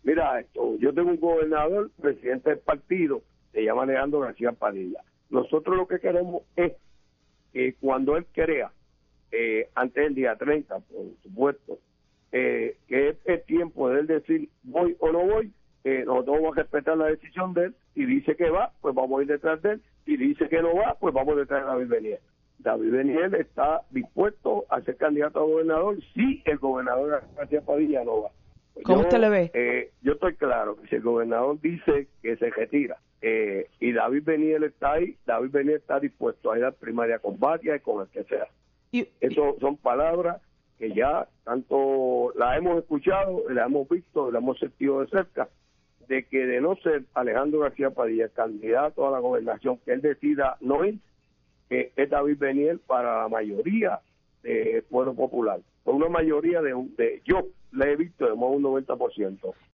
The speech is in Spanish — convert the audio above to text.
Mira esto, yo tengo un gobernador, presidente del partido, se llama Alejandro García Padilla. Nosotros lo que queremos es que cuando él crea, antes del día 30, por supuesto, que es el tiempo de él decir voy o no voy, nosotros vamos a respetar la decisión de él. Si dice que va, pues vamos a ir detrás de él. Si dice que no va, pues vamos detrás de David Beniel. David Beniel está dispuesto a ser candidato a gobernador si el gobernador García Padilla no va. Pues ¿Cómo usted le ve? Yo estoy claro que si el gobernador dice que se retira y David Beniel está ahí, David Beniel está dispuesto a ir a primaria con Batia y con el que sea. Eso son palabras que ya tanto las hemos escuchado, las hemos visto, las hemos sentido de cerca, de que de no ser Alejandro García Padilla candidato a la gobernación, que él decida no ir, es David Beniel para la mayoría del pueblo popular. Por una mayoría yo le he visto de más de un 90%.